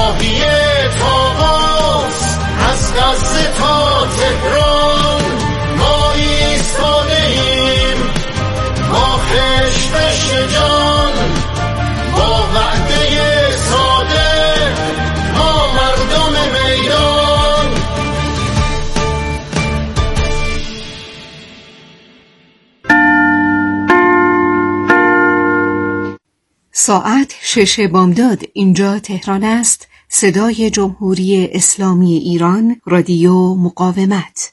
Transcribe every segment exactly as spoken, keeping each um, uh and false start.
ماهی طاووس از غزه تا تهران ما ایستاده ایم با خشت شجاع با وعده ساده ما مردم میدان. ساعت شش بامداد. اینجا تهران است. صدای جمهوری اسلامی ایران. رادیو مقاومت.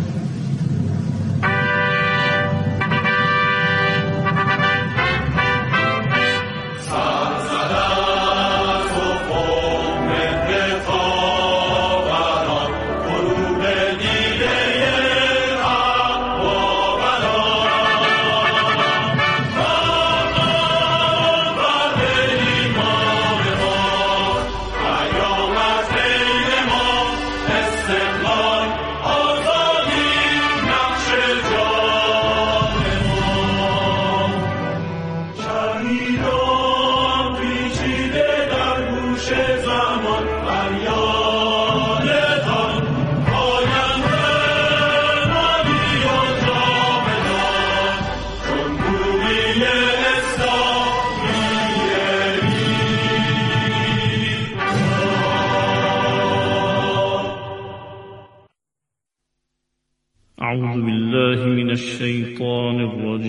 أعوذ بالله من الشيطان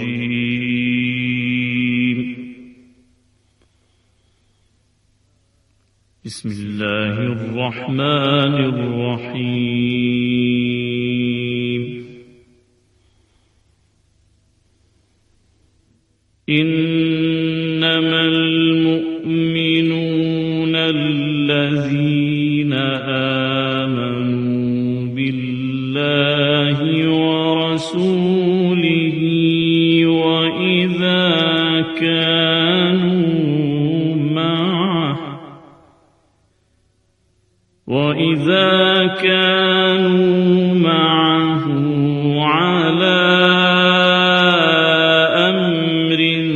الرجيم. بسم الله الرحمن الرحيم. إنما المؤمنون الذين آمنوا بالله ورسوله وإذا كانوا معه وإذا كانوا معه على أمر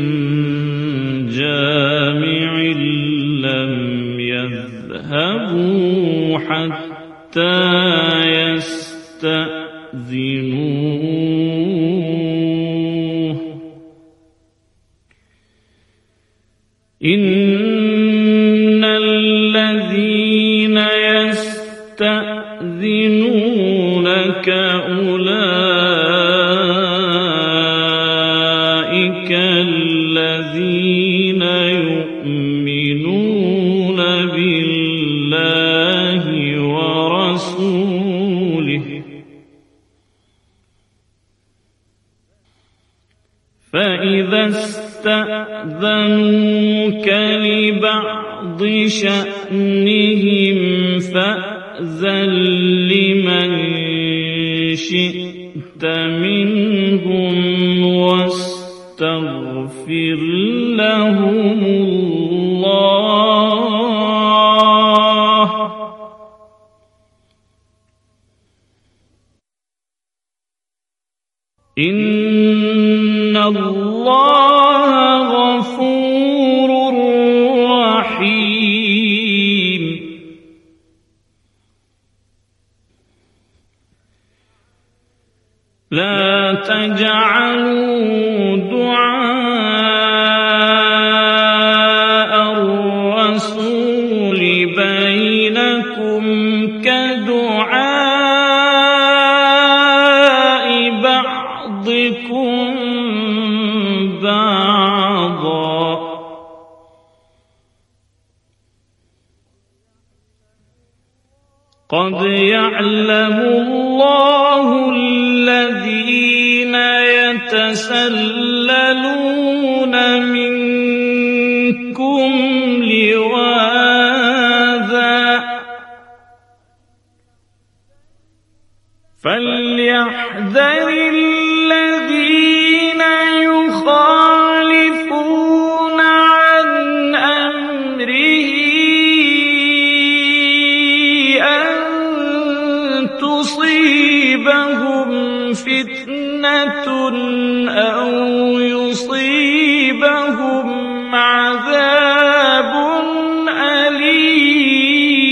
جامع لم يذهبوا حتى يستأذنوه. إن الذين يستأذنونك أولئك الذين يؤمنون بالله ورسوله فإذا استأذنوك لبعض شأنهم فأذن لمن شئت منهم واستغفر لهم الله إن الله غفور رحيم. لا تجعلوا دعاء الرسول بينكم كدعاء بعضكم بعضا قد يعلم الله الذين يتسللون منكم لواذا فليحذر الذين يخالفون عن أمره أن تصيبهم فتنة أو يصيبهم عذاب أليم.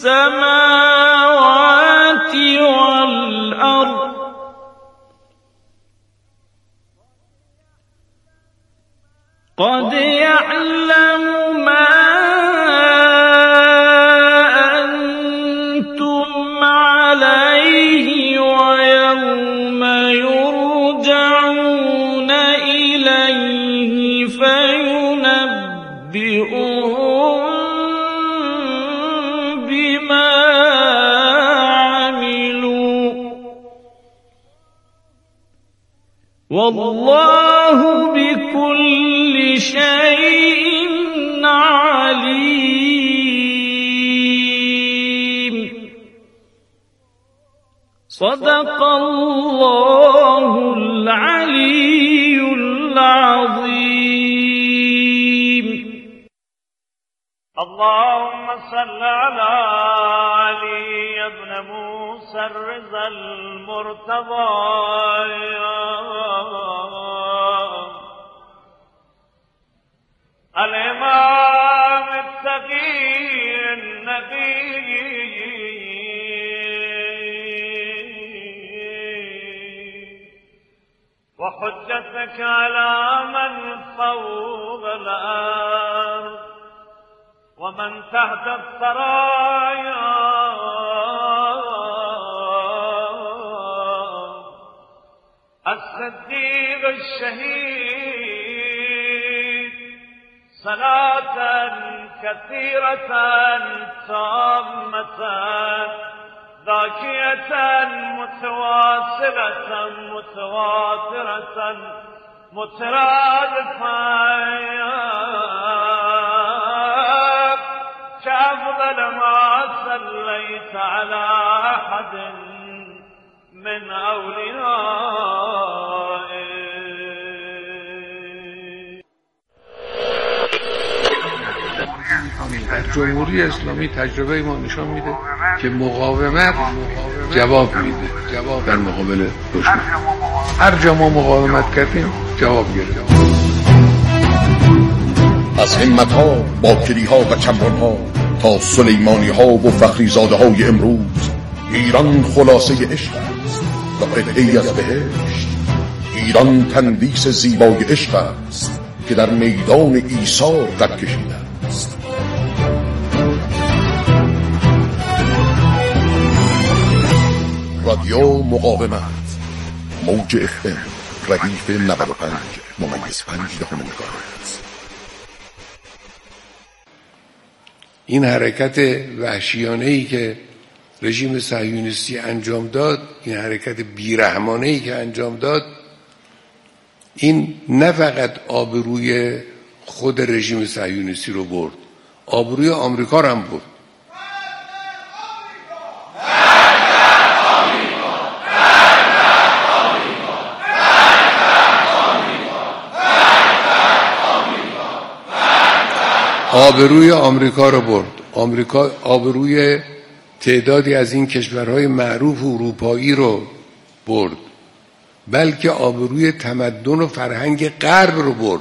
السماوات والأرض قد يعلم ما أنتم عليه ويوم يرجعون إليه فينبئهم بما عملوا والله بكل شيء عليم. صدق الله العلي العظيم. اللهم صل على علي بن موسى الرضا المرتضى الإمام التقي النبي وحجتك على من فوق الأرض ومن تحت الثرايا الصديق الشهيد صلاة كثيرة تامة ذاكية متواصلة متواترة مترادفة كأفضل ما صليت على أحد من أوليائك. جمهوری اسلامی تجربه ما نشان میده که مقاومت جواب میده جواب در مقابل دشمن. هر جا ما مقاومت کردیم جواب گرفتیم. از همت‌ها، باکری‌ها و کمران‌ها تا سلیمانی‌ها و فخریزاده‌های امروز ایران خلاصه عشق است و قطعه‌ای از بهشت. ایران تندیس زیبای عشق است که در میدان ایثار قد کشیده است. رادیو مقاومت موج اف ام ردیف نود و پنج ممیز پنج دهم مگاهرتز. این حرکت وحشیانه‌ای که رژیم صهیونیستی انجام داد، این حرکت بیرحمانه‌ای که انجام داد، این نه فقط آبروی خود رژیم صهیونیستی رو برد، آبروی آمریکا رو هم برد. آبروی آمریکا رو برد. آمریکا آبروی تعدادی از این کشورهای معروف اروپایی رو برد، بلکه آبروی تمدن و فرهنگ غرب رو برد.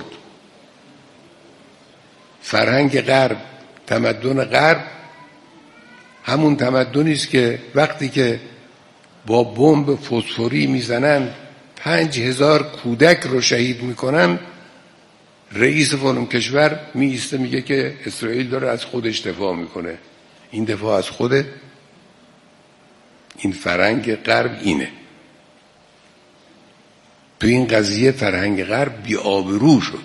فرهنگ غرب، تمدن غرب همون تمدنی است که وقتی که با بمب فسفوری میزنن پنج هزار کودک رو شهید میکنن، رئیس فلان کشور می ایسته میگه که اسرائیل داره از خودش دفاع میکنه. این دفاع از خوده؟ این فرهنگ غرب اینه. تو این قضیه فرهنگ غرب بی آبرو شد.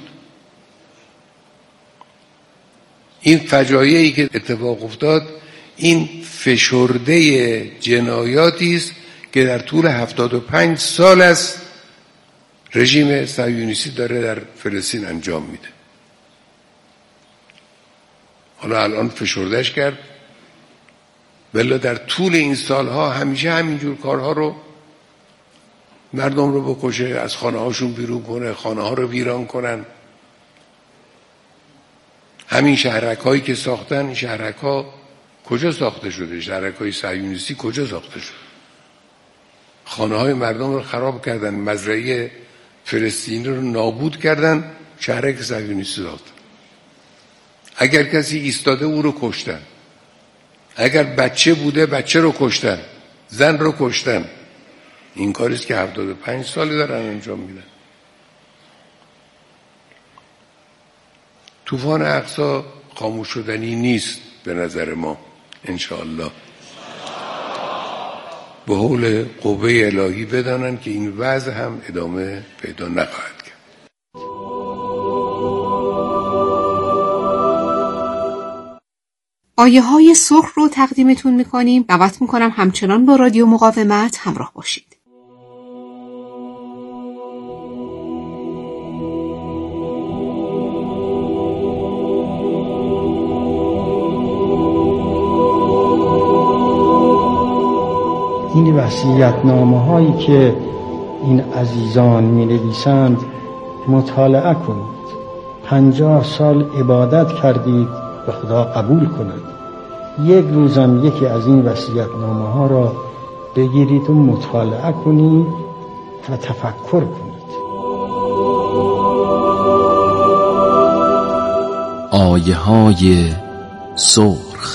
این فجایعی که اتفاق افتاد این فشرده جنایاتی است که در طول هفتاد و پنج سال است رژیم صهیونیستی داره در فلسطین انجام میده. حالا الان فشردهش کرد، ولی در طول این سالها همیشه همینجور کارها رو، مردم رو بکشه، از خانه هاشون بیرون کنه، خانه ها رو ویران کنن. همین شهرک هایی که ساختن، این شهرک ها کجا ساخته شده؟ شهرک های صهیونیستی کجا ساخته شده؟ خانه های مردم رو خراب کردن، مزرعه فلسطینی رو نابود کردن، شهرک صهیونیستی ساختن. اگر کسی ایستاده او رو کشتن. اگر بچه بوده بچه رو کشتن، زن رو کشتن. این کاریست که هفتاد و پنج سالی دارن انجام میدن. طوفان اقصی خاموش شدنی نیست به نظر ما انشاءالله. به حول قوه الهی بدانن که این وضع هم ادامه پیدا نخواهد کرد. آیه های سرخ رو تقدیمتون میکنیم. دعوت میکنم همچنان با رادیو مقاومت همراه باشید. این وصیت‌نامه هایی که این عزیزان می نویسند مطالعه کنید. پنجاه سال عبادت کردید به خدا قبول کند. یک روزم یکی از این وصیت‌نامه ها را بگیرید و مطالعه کنید و تفکر کنید. آیه های سرخ.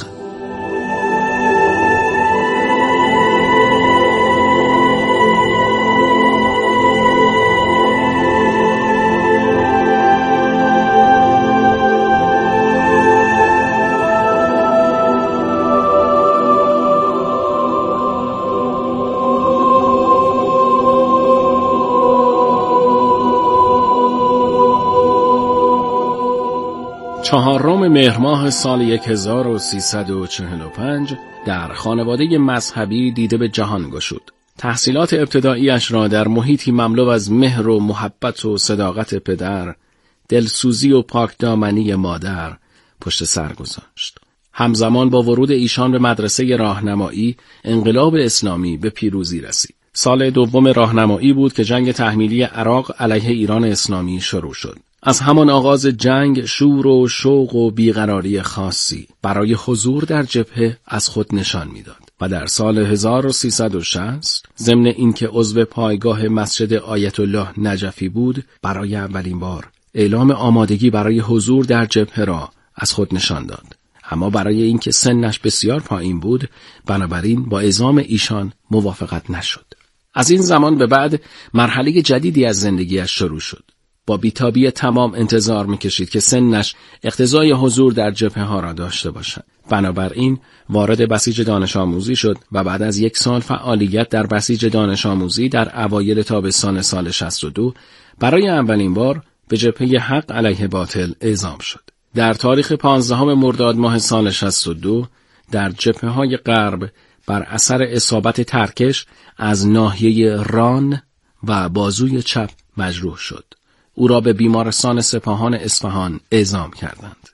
چهارم مهر ماه سال هزار و سیصد و چهل و پنج در خانواده مذهبی دیده به جهان گشود. تحصیلات ابتداییش را در محیطی مملو از مهر و محبت و صداقت پدر، دلسوزی و پاکدامنی مادر پشت سر گذاشت. همزمان با ورود ایشان به مدرسه راهنمایی، انقلاب اسلامی به پیروزی رسید. سال دوم راهنمایی بود که جنگ تحمیلی عراق علیه ایران اسلامی شروع شد. از همان آغاز جنگ شور و شوق و بیقراری خاصی برای حضور در جبهه از خود نشان میداد و در سال هزار و سیصد و شصت ضمن اینکه عضو پایگاه مسجد آیت الله نجفی بود، برای اولین بار اعلام آمادگی برای حضور در جبهه را از خود نشان داد. اما برای اینکه سنش بسیار پایین بود، بنابراین با اعزام ایشان موافقت نشد. از این زمان به بعد مرحله جدیدی از زندگیش شروع شد. با بیتابی تمام انتظار می‌کشید که سنش اقتضای حضور در جبهه ها را داشته باشد. بنابراین وارد بسیج دانش آموزی شد و بعد از یک سال فعالیت در بسیج دانش آموزی در اوایل تابستان سال شصت و دو برای اولین بار به جبهه حق علیه باطل اعزام شد. در تاریخ پانزدهم مرداد ماه سال شصت و دو در جبهه های غرب بر اثر اصابت ترکش از ناحیه ران و بازوی چپ مجروح شد. او را به بیمارستان سپاهان اصفهان اعزام کردند.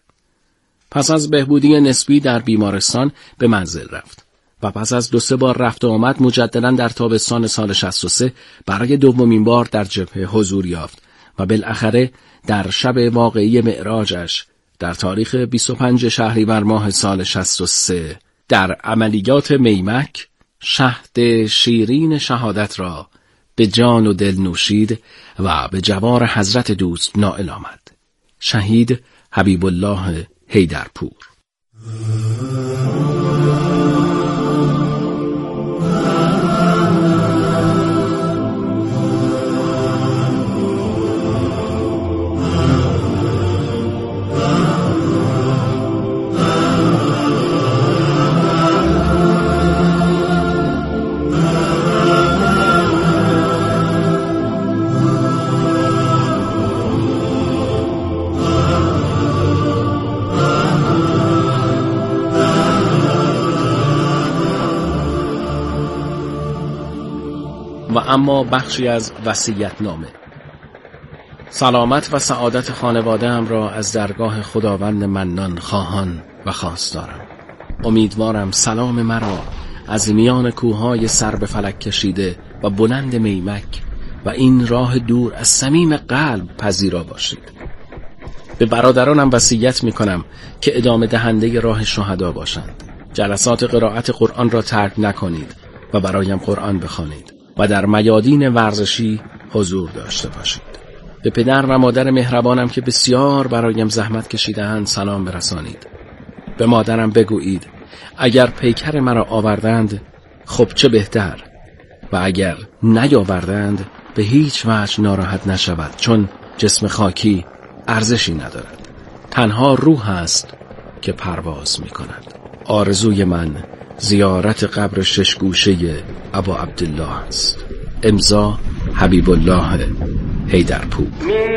پس از بهبودی نسبی در بیمارستان به منزل رفت و پس از دو سه بار رفت و آمد مجددا در تابستان سال شصت و سه برای دومین بار در جبهه حضور یافت و بالاخره در شب واقعی معراجش در تاریخ بیست و پنجم شهریور ماه سال شصت و سه در عملیات میمک شهد شیرین شهادت را به جان و دل نوشید و به جوار حضرت دوست نائل آمد. شهید حبیب الله حیدرپور. و اما بخشی از وصیت‌نامه. سلامت و سعادت خانواده‌ام را از درگاه خداوند منان خواهان و خواستارم. امیدوارم سلام مرا از میان کوههای سر به فلک کشیده و بلند میمک و این راه دور از صمیم قلب پذیرا باشید. به برادرانم وصیت می‌کنم که ادامه دهنده راه شهدا باشند. جلسات قرائت قرآن را ترک نکنید و برایم قرآن بخوانید و در میادین ورزشی حضور داشته باشید. به پدر و مادر مهربانم که بسیار برایم زحمت کشیده‌اند سلام برسانید. به مادرم بگویید اگر پیکر مرا آوردند خب چه بهتر، و اگر نیاوردند به هیچ وجه ناراحت نشود، چون جسم خاکی ارزشی ندارد، تنها روح است که پرواز می کند. آرزوی من زیارت قبر ششگوشه ابا عبدالله است. امضا حبیب الله حیدرپور.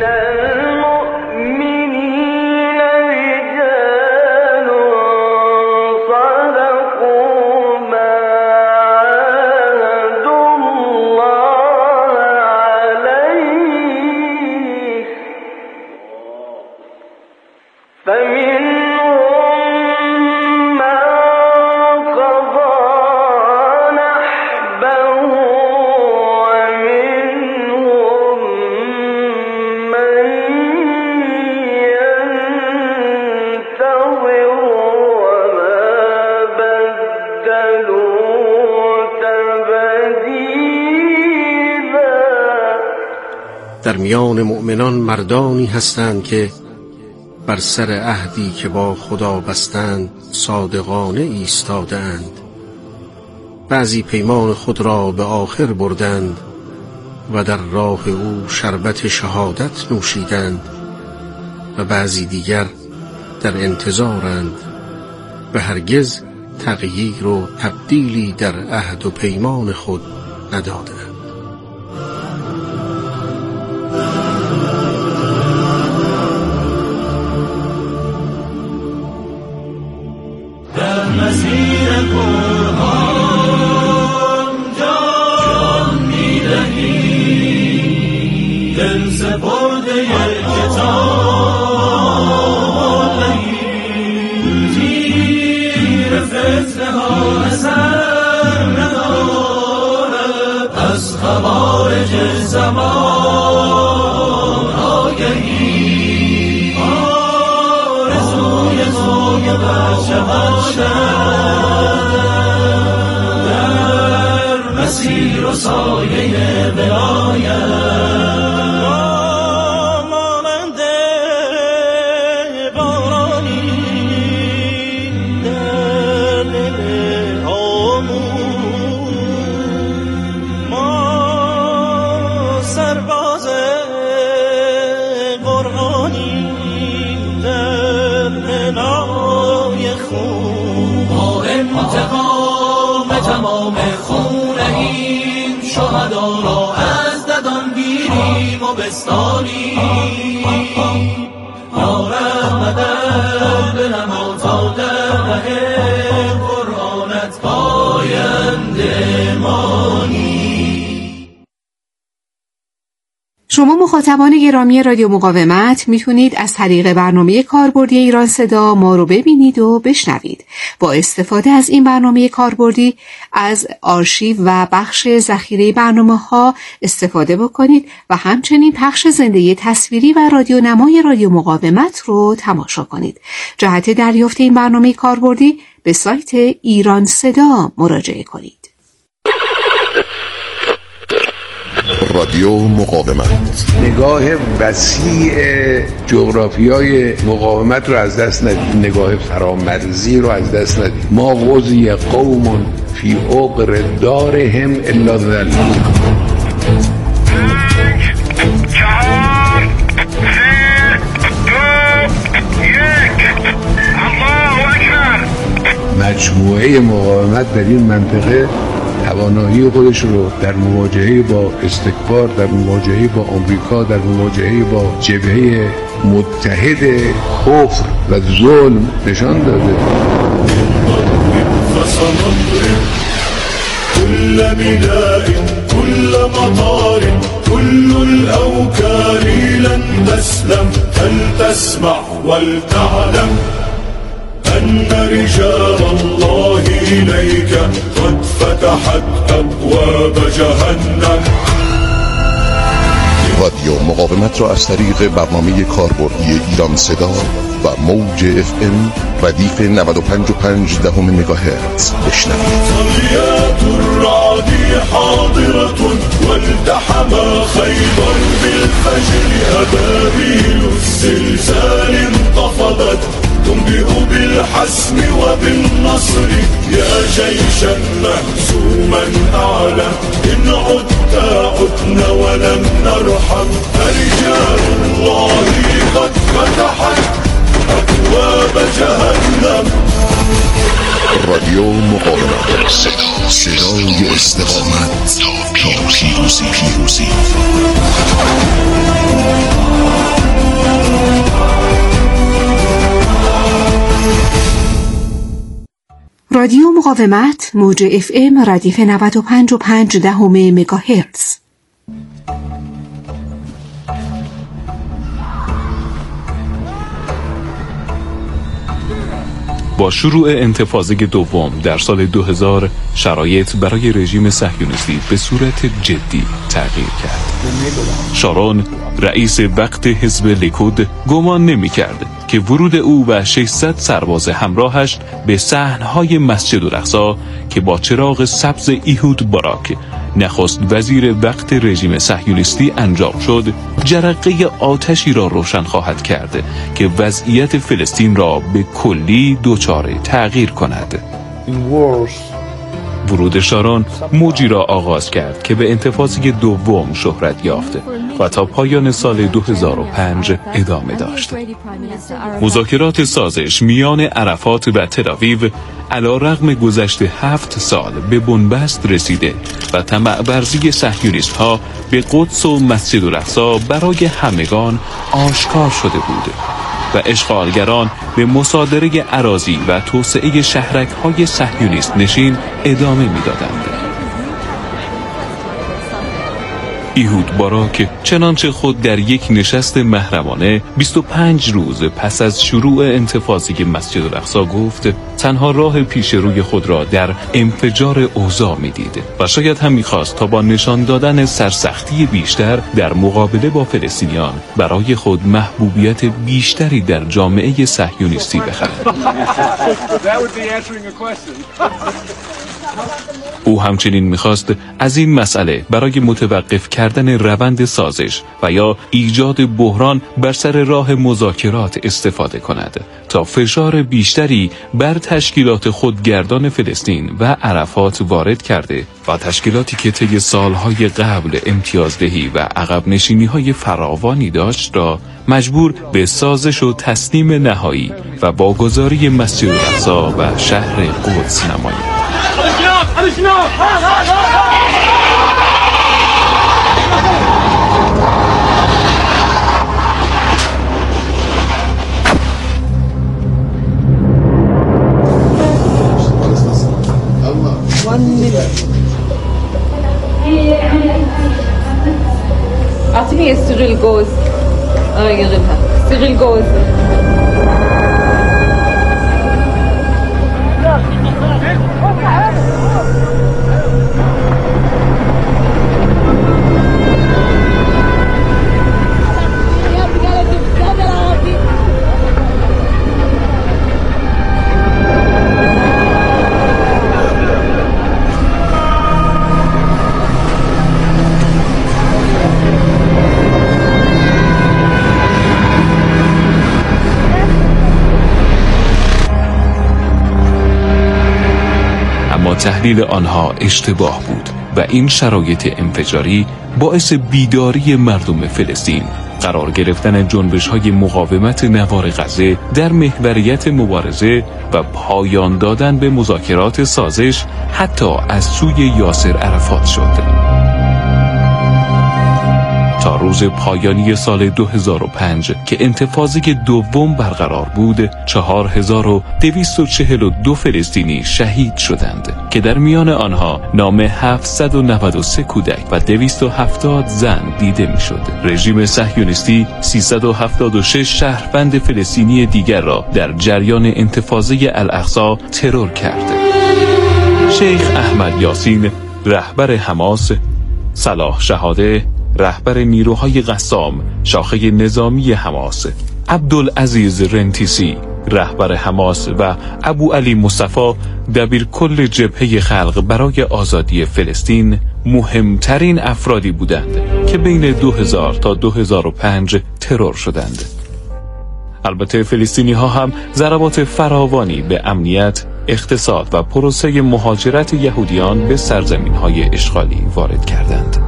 در میان مؤمنان مردانی هستند که بر سر عهدی که با خدا بستند صادقانه ایستادند. بعضی پیمان خود را به آخر بردند و در راه او شربت شهادت نوشیدند و بعضی دیگر در انتظارند و هرگز تغییر و تبدیلی در عهد و پیمان خود ندادند. مسیر قرآن جان می‌دهی، دل سپرده کتاب لهی، تیر فتنه ها اثر ندارد، از خوارج زمان آگهی، آرزوی تو که برشود در مسیر و سایه ولایت، مانند بارانی در دل آمون، ما سرباز قرآنی در پناه خون، با انتقام تمام خون این شهدا را از ددان گیریم و بستانیم. یا رحمتت بنما تا در ره قرآنت پاینده مانی. شما مخاطبان گرامی رادیو مقاومت میتونید از طریق برنامه کاربردی ایران صدا ما رو ببینید و بشنوید. با استفاده از این برنامه کاربردی از آرشیو و بخش ذخیره برنامه‌ها استفاده بکنید و همچنین پخش زنده تصویری و رادیو نمای رادیو مقاومت رو تماشا کنید. جهت دریافت این برنامه کاربردی به سایت ایران صدا مراجعه کنید. رادیو مقاومت، نگاه وسیع جغرافیای مقاومت رو از دست ندید، نگاه فرامرزی رو از دست ندید. ما غزی قوم فی عقر دارهم الا ذل. مجموعه مقاومت در این منطقه توانایی خودش رو در مواجهه با استکبار، در مواجهه با آمریکا، در مواجهه با جبهه متحد کفر و ظلم نشان داده. كل نداء كل مطار كل الأوكار لن تسلم، فلتسمع ولتعلم أن رجال الله إليك قد فتحت أبواب جهنم. رادیو مقاومت را از طریق برنامه کاربردی ایران صدا و موج اف ام ردیف نود و پنج و پنج دهم مگاهرتز بشنوید. صليات الرعد حاضرة والتحم خيبر بالفجر أبابيل الزلزال انتفضت تنبئ بالحسم وبالنصر يا جيشا مهزوما أعلم إن عدت عدنا ولم نرحم رجال الله قد فتحت أبواب جهنم. رادیو مقاومت، صدای استقامت تا پیروزی. پیروزی رادیو مقاومت موج اف ام ردیف نود و پنج و پنج دهم مگاهرتز. با شروع انتفاضه دوم در سال دو هزار شرایط برای رژیم صهیونیستی به صورت جدی تغییر کرد. شارون رئیس وقت حزب لیکود گمان نمی کرد که ورود او و ششصد سرباز همراهش به صحنهای مسجد الاقصی که با چراغ سبز ایهود باراک نخست وزیر وقت رژیم صهیونیستی انجام شد، جرقه آتشی را روشن خواهد کرد که وضعیت فلسطین را به کلی دچار تغییر کند. ورود شارون موجی را آغاز کرد که به انتفاضه دوم شهرت یافت و تا پایان سال دو هزار و پنج ادامه داشت. مذاکرات سازش میان عرفات و تل‌آویو علی‌رغم گذشت هفت سال به بنبست رسیده و طمع ورزی صهیونیست‌ها به قدس و مسجد الاقصی برای همگان آشکار شده بود و اشغالگران به مصادره اراضی و توسعه شهرک‌های صهیونیست نشین ادامه می‌دادند. ایهود باراک چنانچه خود در یک نشست محرمانه بیست و پنج روز پس از شروع انتفاضه مسجد الاقصی گفت تنها راه پیش روی خود را در انفجار اوضاع می‌دید و شاید هم می‌خواست تا با نشان دادن سرسختی بیشتر در مقابله با فلسطینیان برای خود محبوبیت بیشتری در جامعه صهیونیستی بخرد. او همچنین می‌خواست از این مسئله برای متوقف کردن روند سازش و یا ایجاد بحران بر سر راه مذاکرات استفاده کند تا فشار بیشتری بر تشکیلات خودگردان فلسطین و عرفات وارد کرده و تشکیلاتی که طی سالهای قبل امتیازدهی و عقب نشینی‌های فراوانی داشت را مجبور به سازش و تسلیم نهایی و واگذاری مسجد الاقصی و شهر قدس نماید. أعطيني استغل جوز اه يغلها استغل جوز تحلیل آنها اشتباه بود و این شرایط انفجاری باعث بیداری مردم فلسطین، قرار گرفتن جنبش‌های مقاومت نوار غزه در محوریت مبارزه و پایان دادن به مذاکرات سازش حتی از سوی یاسر عرفات شد. تا روز پایانی سال دو هزار و پنج که انتفاضه دوم برقرار بود، چهار هزار و دویست و چهل و دو فلسطینی شهید شدند که در میان آنها نام هفتصد و نود و سه کودک و دویست و هفتاد زن دیده میشد. رژیم صهیونیستی سیصد و هفتاد و شش شهروند فلسطینی دیگر را در جریان انتفاضه الاقصی ترور کرد. شیخ احمد یاسین رهبر حماس، صلاح شهاده رهبر نیروهای قسام شاخه نظامی حماس، عبدالعزیز رنتیسی رهبر حماس و ابو علی مصطفی دبیرکل جبهه خلق برای آزادی فلسطین مهمترین افرادی بودند که بین دو هزار تا دو هزار و پنج ترور شدند. البته فلسطینی ها هم ضربات فراوانی به امنیت، اقتصاد و پروسه مهاجرت یهودیان به سرزمین های اشغالی وارد کردند.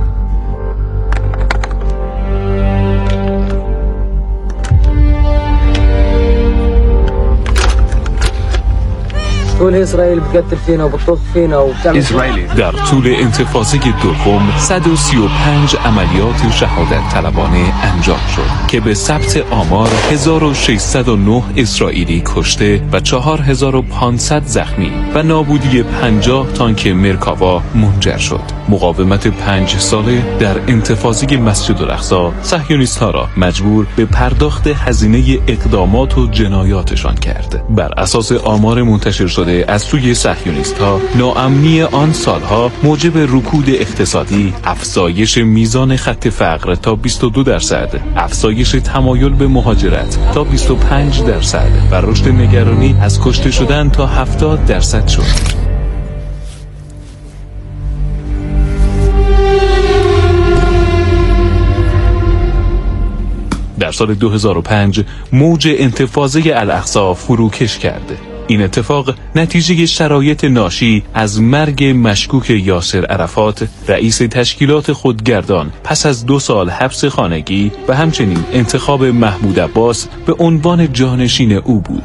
اسرائیل بتقتل فينا وبتطخ فينا وبتعمل در طول انتفاضه دوم صد و سی و پنج عملیات شهادت طلبانه انجام شد که به ثبت آمار هزار و ششصد و نه اسرائیلی کشته و چهار هزار و پانصد زخمی و نابودی پنجاه تانک مرکاوا منجر شد. مقاومت پنج ساله در انتفاضه مسجد الاقصی صهیونیست‌ها را مجبور به پرداخت هزینه اقدامات و جنایاتشان کرد. بر اساس آمار منتشر شده از سوی صهیونیست‌ها، ناامنی آن سالها موجب رکود اقتصادی، افزایش میزان خط فقر تا بیست و دو درصد، افزایش تمایل به مهاجرت تا بیست و پنج درصد و رشد نگرانی از کشته شدن تا هفتاد درصد شد. در سال دو هزار و پنج موج انتفاضه الاقصی فروکش کرد. این اتفاق نتیجه شرایط ناشی از مرگ مشکوک یاسر عرفات، رئیس تشکیلات خودگردان، پس از دو سال حبس خانگی و همچنین انتخاب محمود عباس به عنوان جانشین او بود.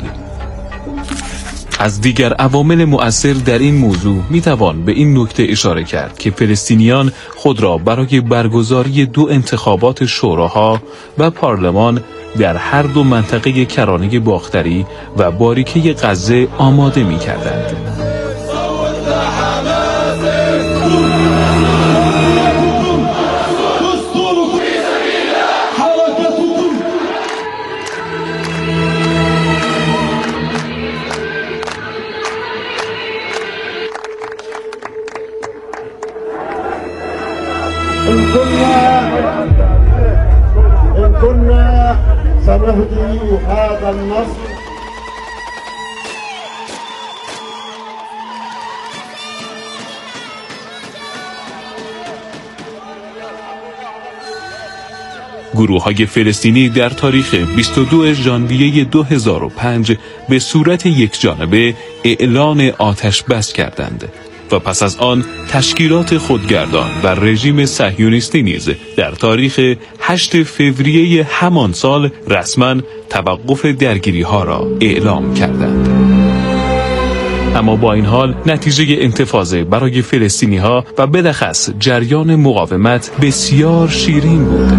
از دیگر عوامل مؤثر در این موضوع میتوان به این نکته اشاره کرد که فلسطینیان خود را برای برگزاری دو انتخابات شوراها و پارلمان در هر دو منطقه کرانه باختری و باریکه غزه آماده می‌کردند. سنهدي هذا النصر گروه‌های فلسطینی در تاریخ بیست و دو ژانویه دو هزار و پنج به صورت یکجانبه اعلان آتش بس کردند و پس از آن تشکیلات خودگردان و رژیم صهیونیستی نیز در تاریخ هشت فوریه همان سال رسما توقف درگیری‌ها را اعلام کردند. اما با این حال نتیجه انتفاضه برای فلسطینی‌ها و بلخص جریان مقاومت بسیار شیرین بود.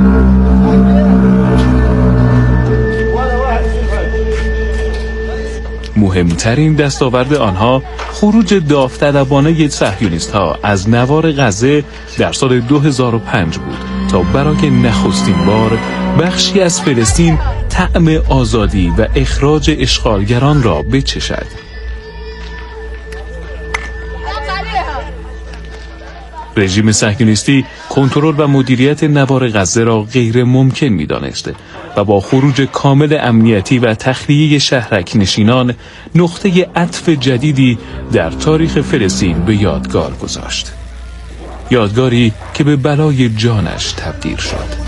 مهمترین دستاورد آنها خروج داوطلبانه صهیونیست‌ها از نوار غزه در سال دو هزار و پنج بود تا برای نخستین بار بخشی از فلسطین طعم آزادی و اخراج اشغالگران را بچشد. رژیم صهیونیستی کنترل و مدیریت نوار غزه را غیر ممکن می‌دانست و با خروج کامل امنیتی و تخلیه شهرک نشینان نقطه عطف جدیدی در تاریخ فلسطین به یادگار گذاشت. یادگاری که به بلای جانش تبدیل شد.